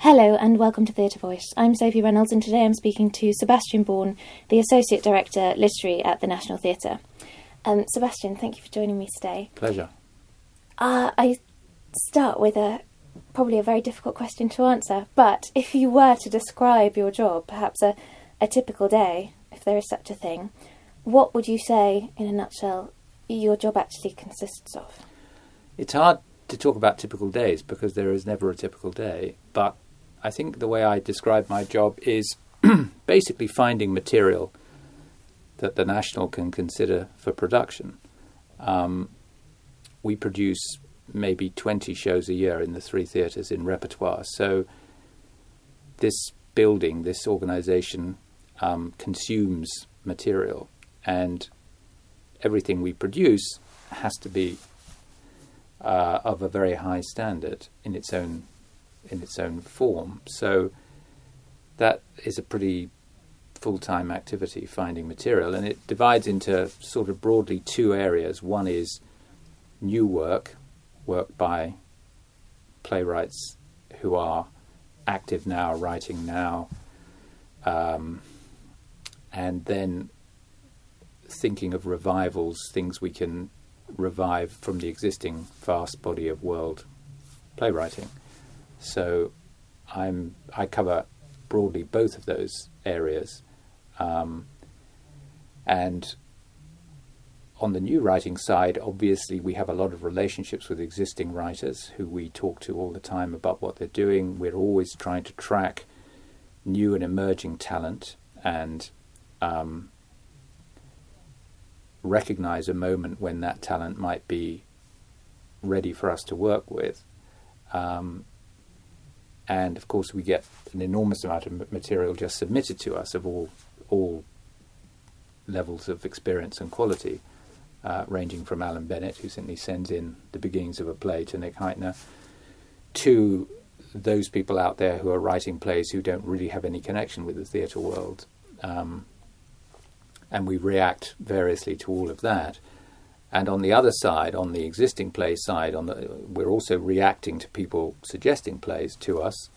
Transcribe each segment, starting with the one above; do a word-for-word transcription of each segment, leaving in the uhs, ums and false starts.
Hello and welcome to Theatre Voice. I'm Sophie Reynolds and today I'm speaking to Sebastian Bourne, the Associate Director Literary at the National Theatre. Um, Sebastian, thank you for joining me today. Pleasure. Uh, I start with a probably a very difficult question to answer, but if you were to describe your job, perhaps a, a typical day, if there is such a thing, what would you say, in a nutshell, your job actually consists of? It's hard to talk about typical days because there is never a typical day, but I think the way I describe my job is basically finding material that the National can consider for production. Um, we produce maybe twenty shows a year in the three theatres in repertoire. So this building, this organisation um, consumes material, and everything we produce has to be uh, of a very high standard in its own in its own form. So that is a pretty full-time activity, finding material, and it divides into sort of broadly two areas. One is new work, work by playwrights who are active now, writing now, um, and then thinking of revivals, things we can revive from the existing vast body of world playwriting. So I'm I cover broadly both of those areas, um, and on the new writing side, obviously we have a lot of relationships with existing writers who we talk to all the time about what they're doing. We're always trying to track new and emerging talent and um, recognize a moment when that talent might be ready for us to work with. Um, and of course we get an enormous amount of material just submitted to us of all all levels of experience and quality, uh, ranging from Alan Bennett, who simply sends in the beginnings of a play, to Nick Heitner, to those people out there who are writing plays who don't really have any connection with the theatre world. Um, and we react variously to all of that. And on the other side, on the existing play side, on the, we're also reacting to people suggesting plays to us.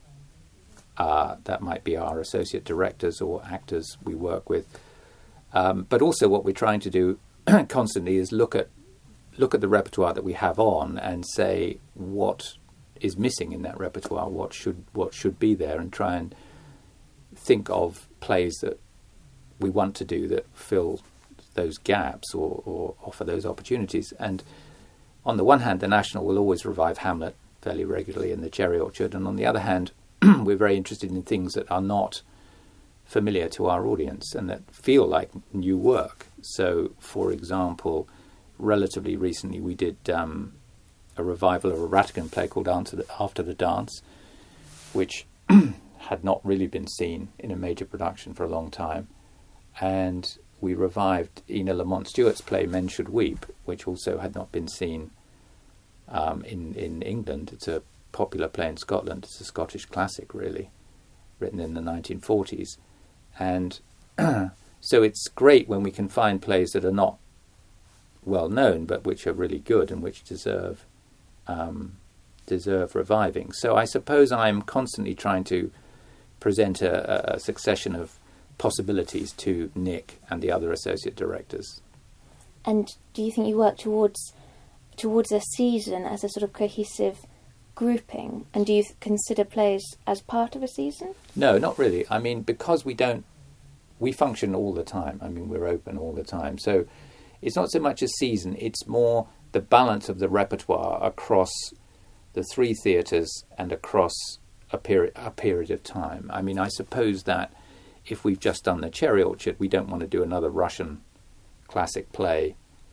Uh, that might be our associate directors or actors we work with. Um, but also what we're trying to do constantly is look at look at the repertoire that we have on and say what is missing in that repertoire, what should what should be there, and try and think of plays that we want to do that fill those gaps or, or offer those opportunities. And on the one hand, the National will always revive Hamlet fairly regularly in the Cherry Orchard, and on the other hand, we're very interested in things that are not familiar to our audience and that feel like new work. So, for example, relatively recently we did um, a revival of a Rattigan play called After the Dance, which had not really been seen in a major production for a long time. And we revived Ina Lamont Stewart's play Men Should Weep, which also had not been seen um, in, in England. It's a popular play in Scotland. It's a Scottish classic, really, written in the nineteen forties. And so it's great when we can find plays that are not well known, but which are really good and which deserve um, deserve reviving. So I suppose I'm constantly trying to present a, a succession of possibilities to Nick and the other associate directors. And do you think you work towards towards a season as a sort of cohesive grouping? And do you consider plays as part of a season? No, not really. I mean, because we don't, we function all the time. I mean, we're open all the time. So it's not so much a season, it's more the balance of the repertoire across the three theatres and across a period, a period of time. I mean, I suppose that if we've just done the Cherry Orchard, we don't want to do another Russian classic play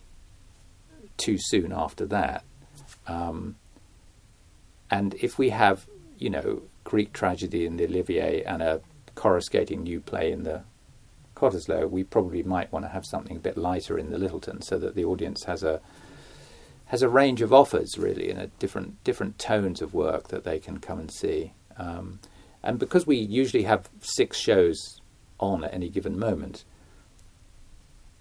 too soon after that. Um, and if we have, you know, Greek tragedy in the Olivier and a coruscating new play in the Cottesloe, we probably might want to have something a bit lighter in the Littleton, so that the audience has a has a range of offers, really, and a different different tones of work that they can come and see. Um, and because we usually have six shows on at any given moment,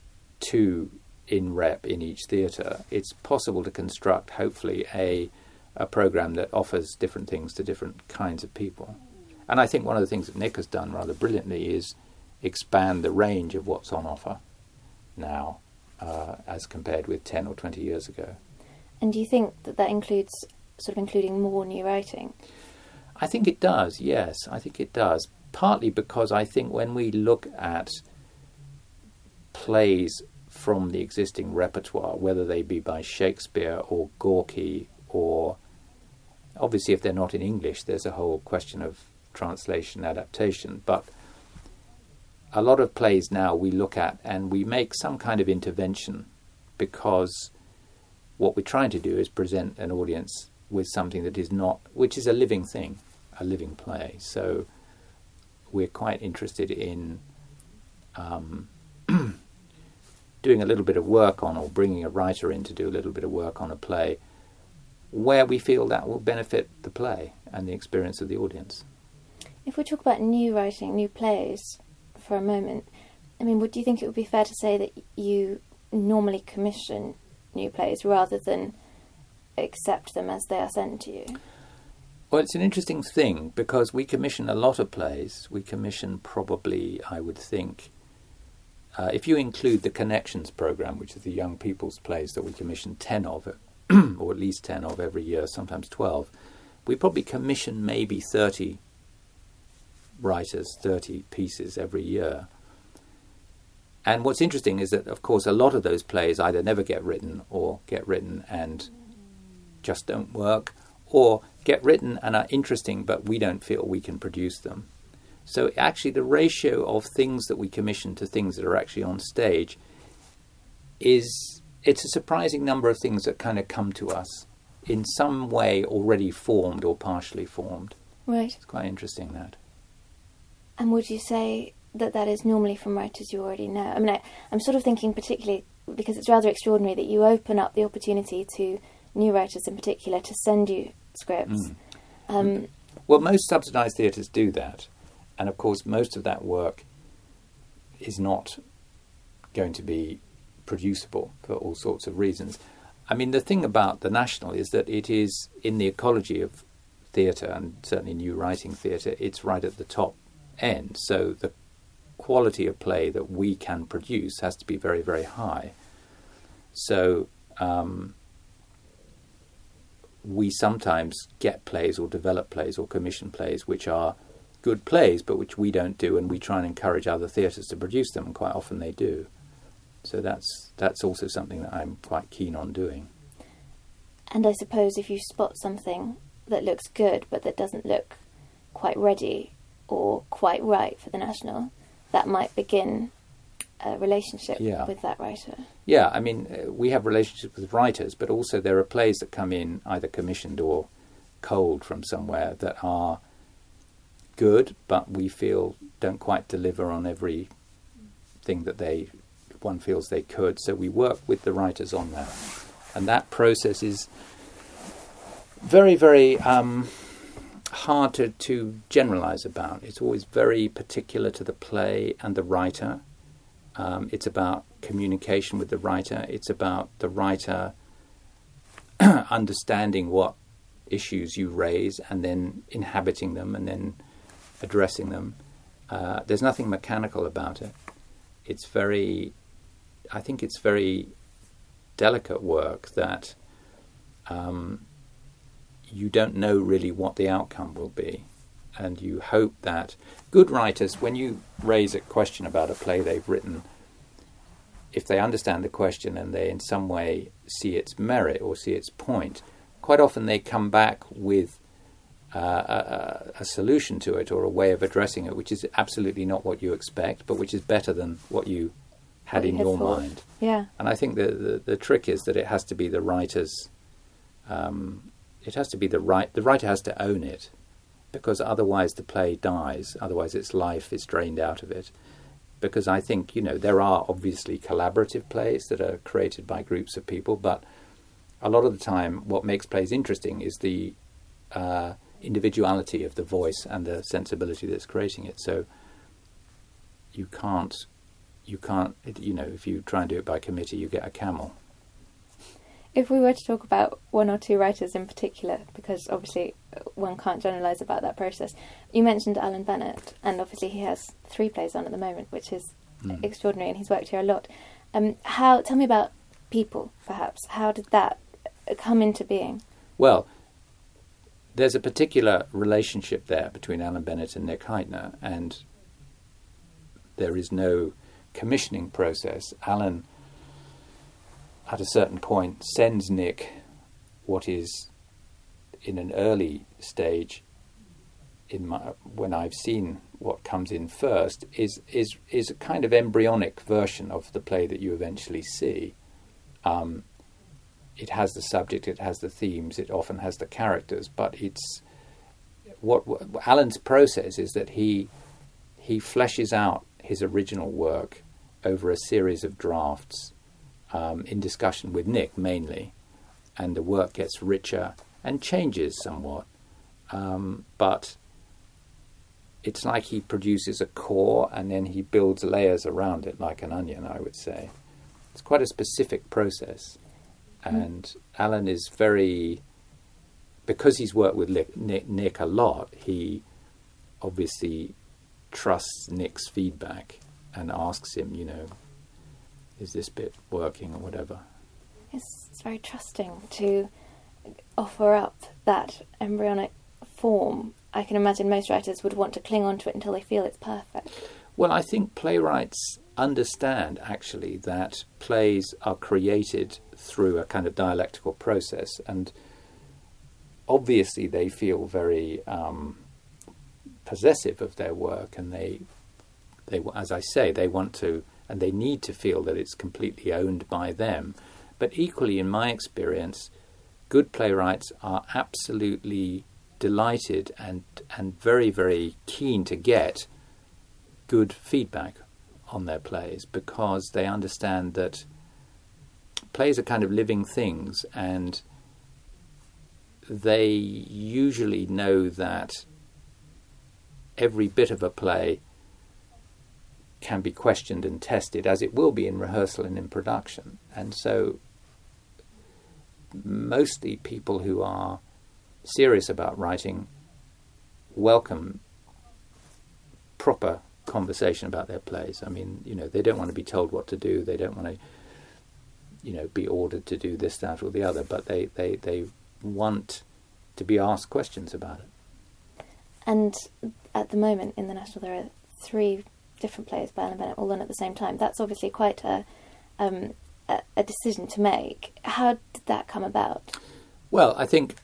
two in rep in each theatre, it's possible to construct, hopefully, a a program that offers different things to different kinds of people. And I think one of the things that Nick has done rather brilliantly is expand the range of what's on offer now uh, as compared with ten or twenty years ago. And do you think that that includes sort of including more new writing? I think it does, yes. I think it does. Partly because I think when we look at plays from the existing repertoire, whether they be by Shakespeare or Gorky, or obviously if they're not in English, there's a whole question of translation, adaptation, but a lot of plays now we look at and we make some kind of intervention, because what we're trying to do is present an audience with something that is not, which is a living thing, a living play. So we're quite interested in um, doing a little bit of work on, or bringing a writer in to do a little bit of work on a play where we feel that will benefit the play and the experience of the audience. If we talk about new writing, new plays for a moment, I mean, would do you think it would be fair to say that you normally commission new plays rather than accept them as they are sent to you? Well, it's an interesting thing, because we commission a lot of plays. We commission probably, I would think, uh, if you include the Connections programme, which is the young people's plays that we commission ten of, or at least ten of every year, sometimes twelve, we probably commission maybe thirty writers, thirty pieces every year. And what's interesting is that, of course, a lot of those plays either never get written, or get written and just don't work, or get written and are interesting but we don't feel we can produce them. So actually the ratio of things that we commission to things that are actually on stage is, it's a surprising number of things that kind of come to us in some way already formed or partially formed. Right. It's quite interesting, that. And would you say that that is normally from writers you already know? I mean, I, I'm sort of thinking particularly because it's rather extraordinary that you open up the opportunity to new writers in particular to send you scripts. Mm. Um, well, most subsidised theatres do that. And of course, most of that work is not going to be producible for all sorts of reasons. I mean, the thing about the National is that it is, in the ecology of theatre, and certainly new writing theatre, it's right at the top end. So the quality of play that we can produce has to be very, very high. So um, we sometimes get plays or develop plays or commission plays which are good plays but which we don't do, and we try and encourage other theatres to produce them, and quite often they do. So that's that's also something that I'm quite keen on doing. And I suppose if you spot something that looks good but that doesn't look quite ready or quite right for the National, that might begin a relationship yeah. with that writer. Yeah, I mean, uh, we have relationships with writers, but also there are plays that come in either commissioned or cold from somewhere that are good, but we feel don't quite deliver on every thing that they one feels they could. So we work with the writers on that, and that process is very, very um, hard to, to generalise about. It's always very particular to the play and the writer. Um, it's about communication with the writer. It's about the writer understanding what issues you raise and then inhabiting them and then addressing them. Uh, there's nothing mechanical about it. It's very, I think it's very delicate work that um, you don't know really what the outcome will be. And you hope that good writers, when you raise a question about a play they've written, if they understand the question and they in some way see its merit or see its point, quite often they come back with uh, a, a solution to it or a way of addressing it, which is absolutely not what you expect, but which is better than what you had What in you your thought. mind. Yeah. And I think the, the, the trick is that it has to be the writer's, um, it has to be the right, the writer has to own it, because otherwise the play dies, otherwise its life is drained out of it. Because I think, you know, there are obviously collaborative plays that are created by groups of people, but a lot of the time what makes plays interesting is the uh, individuality of the voice and the sensibility that's creating it. So you can't, you can't, you know, if you try and do it by committee, you get a camel. If we were to talk about one or two writers in particular, because obviously one can't generalise about that process, you mentioned Alan Bennett, and obviously he has three plays on at the moment, which is mm. extraordinary, and he's worked here a lot. Um, how? Tell me about People, perhaps. How did that come into being? Well, there's a particular relationship there between Alan Bennett and Nick Hytner, and there is no commissioning process. Alan, at a certain point, sends Nick what is, in an early stage, in my, when I've seen what comes in first, is is is a kind of embryonic version of the play that you eventually see. Um, it has the subject, it has the themes, it often has the characters, but it's what, what Alan's process is that he he fleshes out his original work over a series of drafts, um, in discussion with Nick mainly, and the work gets richer and changes somewhat, um, but it's like he produces a core and then he builds layers around it like an onion, I would say. It's quite a specific process, and mm. Alan is very, because he's worked with Nick, Nick a lot, he obviously trusts Nick's feedback and asks him, you know, is this bit working or whatever. It's, it's very trusting to offer up that embryonic form. I can imagine most writers would want to cling on to it until they feel it's perfect. Well, I think playwrights understand, actually, that plays are created through a kind of dialectical process, and obviously they feel very um, possessive of their work, and they, they, as I say, they want to, and they need to feel that it's completely owned by them. But equally, in my experience, good playwrights are absolutely delighted and and very, very keen to get good feedback on their plays, because they understand that plays are kind of living things, and they usually know that every bit of a play can be questioned and tested, as it will be in rehearsal and in production. And so mostly people who are serious about writing welcome proper conversation about their plays. I mean, you know, they don't want to be told what to do. They don't want to, you know, be ordered to do this, that, or the other. But they, they, they want to be asked questions about it. And at the moment in the National, there are three different plays by Alan Bennett, all on at the same time. That's obviously quite a, um, a, a decision to make. How did that come about? Well, I think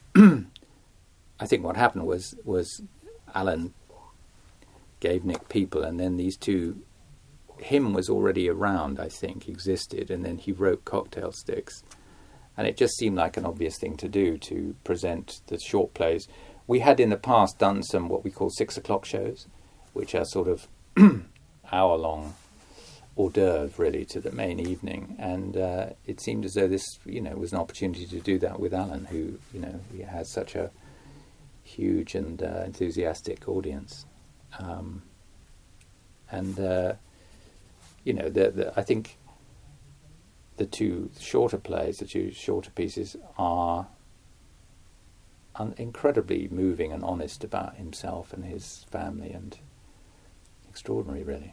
I think what happened was was Alan gave Nick People, and then these two, him was already around, I think, existed, and then he wrote Cocktail Sticks. And it just seemed like an obvious thing to do, to present the short plays. We had in the past done some what we call six o'clock shows, which are sort of hour-long hors d'oeuvre, really, to the main evening. And uh, it seemed as though this, you know, was an opportunity to do that with Alan, who, you know, he has such a huge and uh, enthusiastic audience. Um, and, uh, you know, the, the, I think the two shorter plays, the two shorter pieces are un- incredibly moving and honest about himself and his family, and extraordinary, really.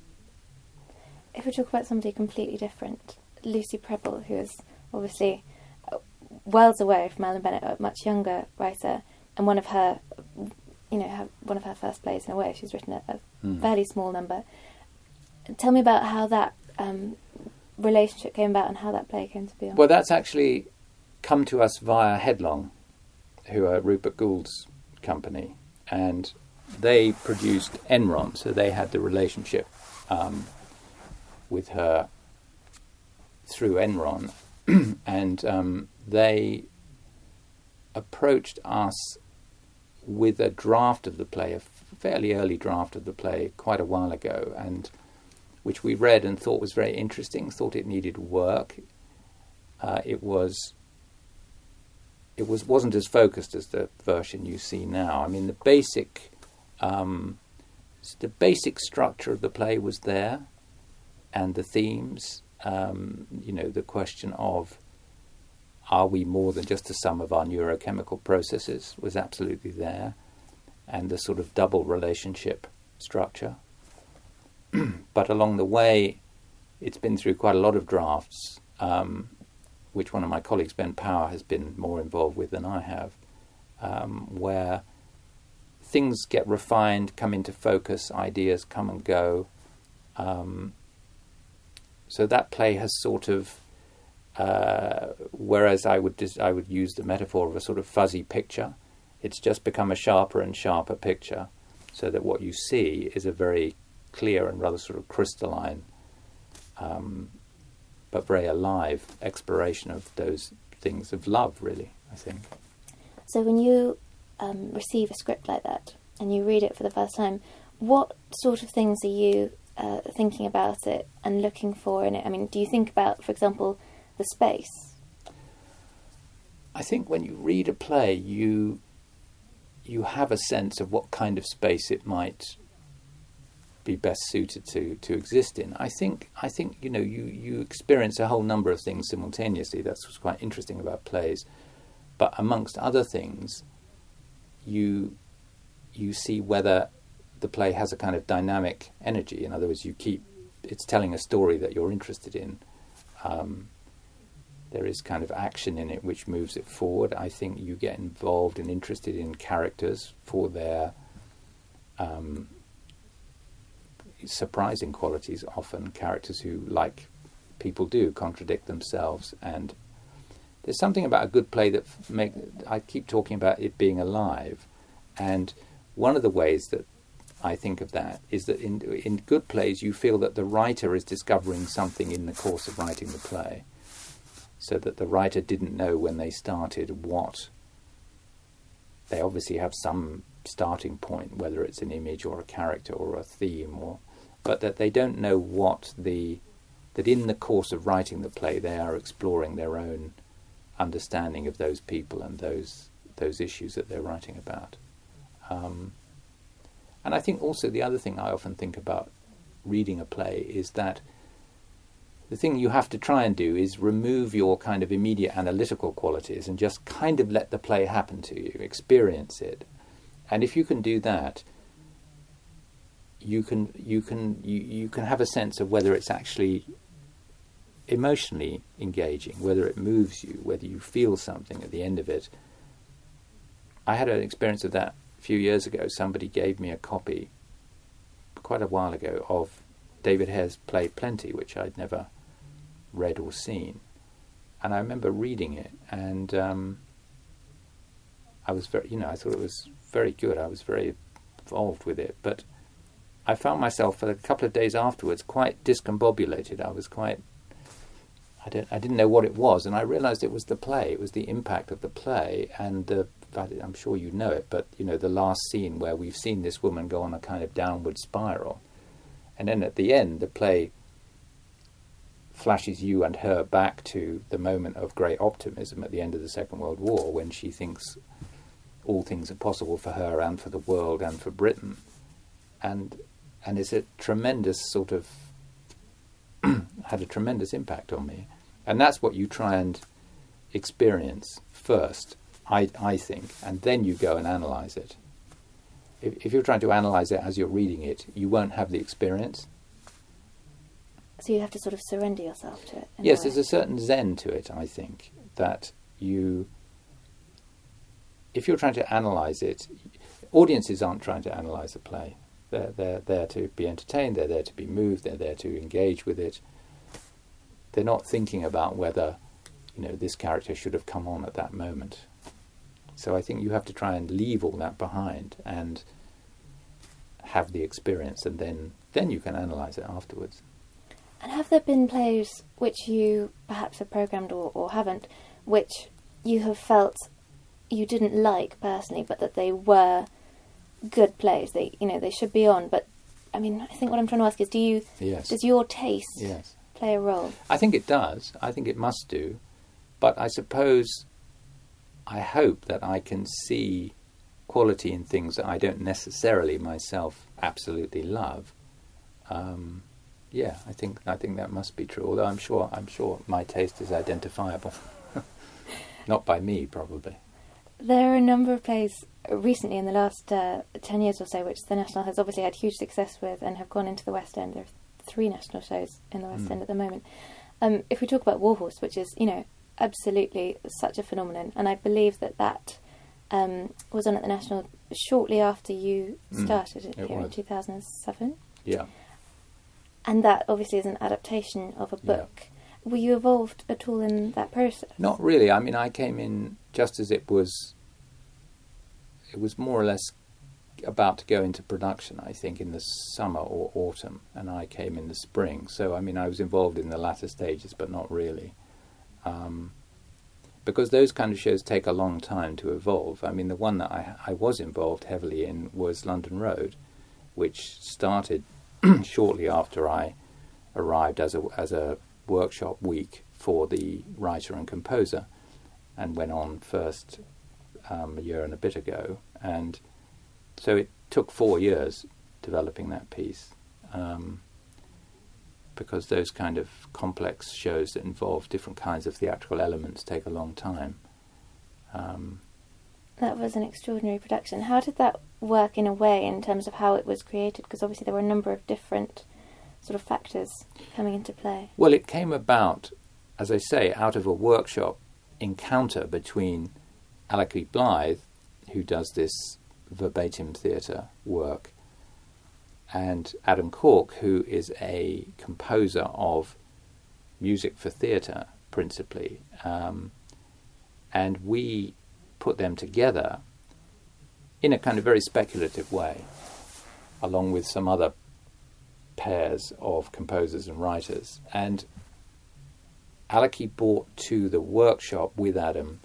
If we talk about somebody completely different, Lucy Prebble, who is obviously worlds away from Alan Bennett, a much younger writer, and one of her, you know, her, one of her first plays, in a way, she's written a, a mm. fairly small number. Tell me about how that um, relationship came about and how that play came to be on. Well, that's actually come to us via Headlong, who are Rupert Gould's company, and they produced Enron, so they had the relationship um, with her through Enron, and um, they approached us with a draft of the play, a fairly early draft of the play, quite a while ago, and which we read and thought was very interesting, thought it needed work. Uh, it was it was wasn't as focused as the version you see now. I mean, the basic um, the basic structure of the play was there, and the themes. Um, you know, the question of are we more than just the sum of our neurochemical processes was absolutely there, and the sort of double relationship structure. But along the way, it's been through quite a lot of drafts, um, which one of my colleagues, Ben Power, has been more involved with than I have, um, where things get refined, come into focus, ideas come and go. Um, so that play has sort of, uh, whereas I would dis- I would use the metaphor of a sort of fuzzy picture, it's just become a sharper and sharper picture, so that what you see is a very clear and rather sort of crystalline, um, but very alive exploration of those things of love, really, I think. So when you um, receive a script like that and you read it for the first time, what sort of things are you uh, thinking about it and looking for in it? I mean, do you think about, for example, the space? I think when you read a play, you you have a sense of what kind of space it might be best suited to to exist in. I think I think you know you you experience a whole number of things simultaneously. That's what's quite interesting about plays. But amongst other things, you you see whether the play has a kind of dynamic energy. In other words, you keep it's telling a story that you're interested in. Um, there is kind of action in it which moves it forward. I think you get involved and interested in characters for their um, surprising qualities. Often characters who, like people do, contradict themselves. And there's something about a good play that f- make I keep talking about it being alive, and one of the ways that I think of that is that in in good plays you feel that the writer is discovering something in the course of writing the play, so that the writer didn't know when they started what. They obviously have some starting point, whether it's an image or a character or a theme, or but that they don't know what the that in the course of writing the play they are exploring their own understanding of those people and those those issues that they're writing about. Um, and I think also the other thing I often think about reading a play is that the thing you have to try and do is remove your kind of immediate analytical qualities and just kind of let the play happen to you, experience it. And if you can do that, you can you can you, you can have a sense of whether it's actually emotionally engaging, whether it moves you, whether you feel something at the end of it. I had an experience of that a few years ago. Somebody gave me a copy quite a while ago of David Hare's play Plenty, which I'd never read or seen. And I remember reading it, and um, I was very, you know, I thought it was very good. I was very involved with it. But I found myself for a couple of days afterwards quite discombobulated. I was quite I don't. I didn't know what it was, and I realised it was the play. It was the impact of the play, and the. I'm sure you know it, but you know the last scene where we've seen this woman go on a kind of downward spiral, and then at the end, the play flashes you and her back to the moment of great optimism at the end of the Second World War, when she thinks all things are possible for her and for the world and for Britain, and and it's a tremendous sort of had a tremendous impact on me. And that's what you try and experience first, I I think, and then you go and analyse it. If, if you're trying to analyse it as you're reading it, you won't have the experience. So you have to sort of surrender yourself to it. Yes, a there's a certain zen to it, I think, that you... If you're trying to analyse it, audiences aren't trying to analyse a play. They're, they're there to be entertained, they're there to be moved, they're there to engage with it. They're not thinking about whether, you know, this character should have come on at that moment. So I think you have to try and leave all that behind and have the experience, and then, then you can analyse it afterwards. And have there been plays which you perhaps have programmed or, or haven't, which you have felt you didn't like personally, but that they were good plays? They, you know, they should be on. But I mean, I think what I'm trying to ask is, do you? Yes. Does your taste yes. play a role? I think it does. I think it must do. But I suppose, I hope that I can see quality in things that I don't necessarily myself absolutely love. Um, yeah, I think I think that must be true. Although I'm sure I'm sure my taste is identifiable. Not by me, probably. There are a number of plays recently in the last uh, ten years or so which the National has obviously had huge success with and have gone into the West End. There are three National shows in the West mm. End at the moment. Um, if we talk about Warhorse, which is, you know, absolutely such a phenomenon, and I believe that that um, was on at the National shortly after you started mm, it, it here was. in two thousand seven. Yeah. And that obviously is an adaptation of a book. Yeah. Were you involved at all in that process? Not really. I mean, I came in just as it was, it was more or less about to go into production, I think, in the summer or autumn, and I came in the spring. So, I mean, I was involved in the latter stages, but not really. Um, because those kind of shows take a long time to evolve. I mean, the one that I, I was involved heavily in was London Road, which started shortly after I arrived as a as a workshop week for the writer and composer, and went on first um, a year and a bit ago. And so it took four years developing that piece, um, because those kind of complex shows that involve different kinds of theatrical elements take a long time. Um, that was an extraordinary production. How did that work in a way in terms of how it was created? Because obviously there were a number of different sort of factors coming into play. Well, it came about, as I say, out of a workshop encounter between Alec Blythe, who does this verbatim theatre work, and Adam Cork, who is a composer of music for theatre, principally. Um, and we put them together in a kind of very speculative way, along with some other pairs of composers and writers. And Alec brought to the workshop with Adam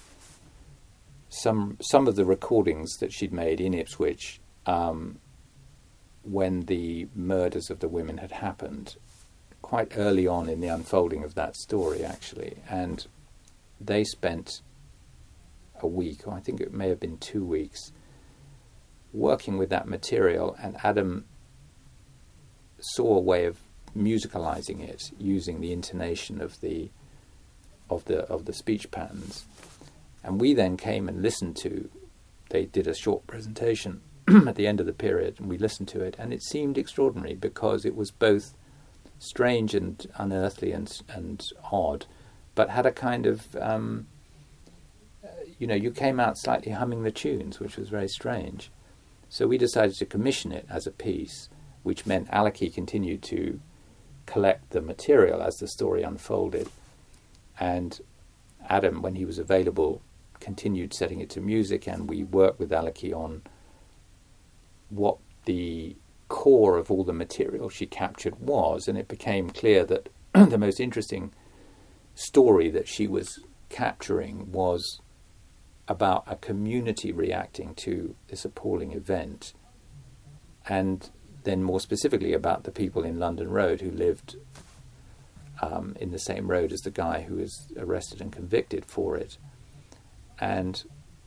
some some of the recordings that she'd made in Ipswich um, when the murders of the women had happened, quite early on in the unfolding of that story, actually. And they spent a week, or I think it may have been two weeks, working with that material, and Adam saw a way of musicalizing it using the intonation of the of the of the speech patterns. And we then came and listened to, they did a short presentation at the end of the period, and we listened to it, and it seemed extraordinary because it was both strange and unearthly and and odd, but had a kind of, um, you know, you came out slightly humming the tunes, which was very strange. So we decided to commission it as a piece, which meant Alec continued to collect the material as the story unfolded, and Adam, when he was available, continued setting it to music, and we worked with Alec on what the core of all the material she captured was, and it became clear that the most interesting story that she was capturing was about a community reacting to this appalling event, and then more specifically about the people in London Road who lived um, in the same road as the guy who was arrested and convicted for it. And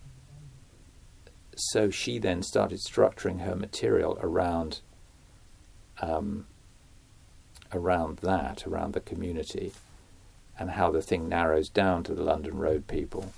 so she then started structuring her material around um, around that, around the community, and how the thing narrows down to the London Road people.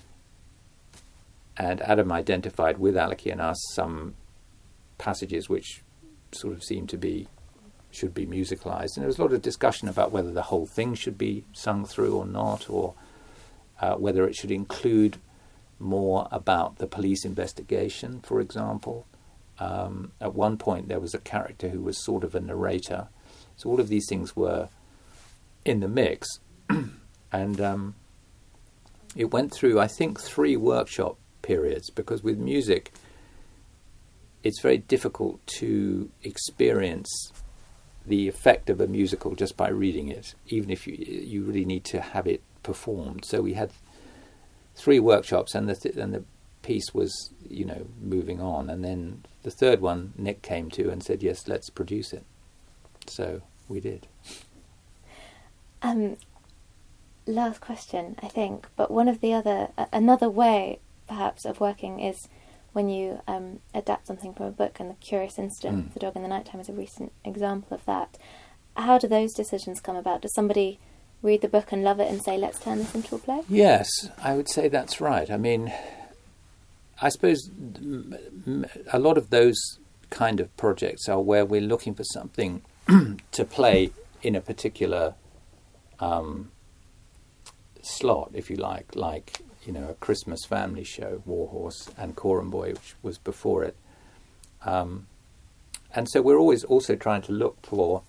And Adam identified with Alec and us some passages which sort of seemed to be, should be musicalized. And there was a lot of discussion about whether the whole thing should be sung through or not, or uh, whether it should include more about the police investigation, for example. Um, at one point there was a character who was sort of a narrator. So all of these things were in the mix. And um, it went through, I think, three workshop periods, because with music it's very difficult to experience the effect of a musical just by reading it, even if you you really need to have it performed. So we had three workshops, and the th- and the piece was, you know, moving on. And then the third one, Nick came to and said, "Yes, let's produce it." So we did. Um, last question, I think. But one of the other, uh, another way, perhaps, of working is when you um, adapt something from a book, and The Curious Incident, mm. The Dog in the Nighttime is a recent example of that. How do those decisions come about? Does somebody read the book and love it and say, let's turn this into a play? Yes, I would say that's right. I mean, I suppose a lot of those kind of projects are where we're looking for something to play in a particular um, slot, if you like, like, you know, a Christmas family show, Warhorse and Coram Boy, which was before it. Um, and so we're always also trying to look for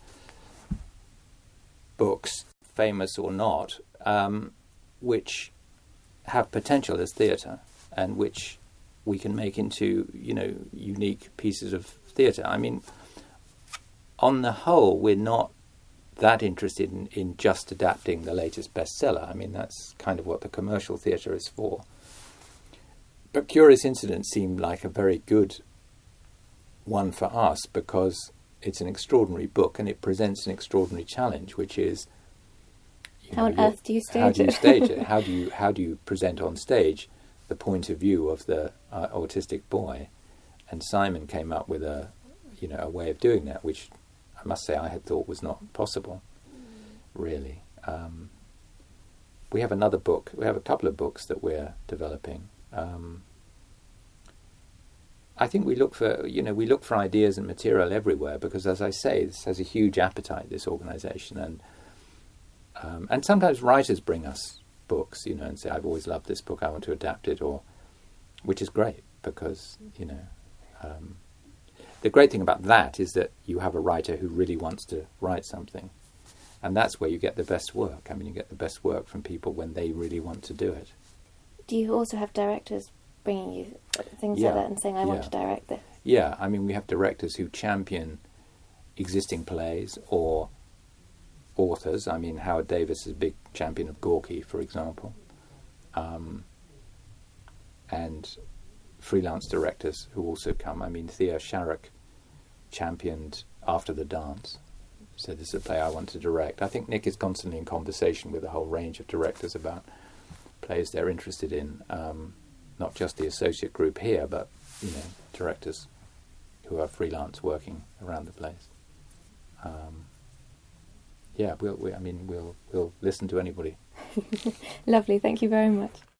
books, famous or not, um, which have potential as theatre and which we can make into, you know, unique pieces of theatre. I mean, on the whole, we're not that interested in, in just adapting the latest bestseller. I mean, that's kind of what the commercial theatre is for. But Curious Incident seemed like a very good one for us because it's an extraordinary book and it presents an extraordinary challenge, which is, you how know, on earth do you stage it? How do you stage it? How do you how do you present on stage the point of view of the uh, autistic boy? And Simon came up with a, you know, a way of doing that, which I must say I had thought was not possible, really. Um, we have another book. We have a couple of books that we're developing. Um, I think we look for, you know, we look for ideas and material everywhere because, as I say, this has a huge appetite, this organisation, and um, and sometimes writers bring us books, you know, and say, I've always loved this book, I want to adapt it, or which is great because, you know, um, the great thing about that is that you have a writer who really wants to write something, and that's where you get the best work. I mean, you get the best work from people when they really want to do it. Do you also have directors bringing you things Yeah. like that and saying, I want Yeah. to direct this? Yeah, I mean, we have directors who champion existing plays or authors. I mean, Howard Davis is a big champion of Gorky, for example. Um, and freelance directors who also come. I mean, Thea Sharrock championed After the Dance. So this is a play I want to direct. I think Nick is constantly in conversation with a whole range of directors about plays they're interested in. Um, not just the associate group here, but, you know, directors who are freelance working around the place. Um, yeah, we'll, we, I mean, we'll we'll listen to anybody. Lovely, thank you very much.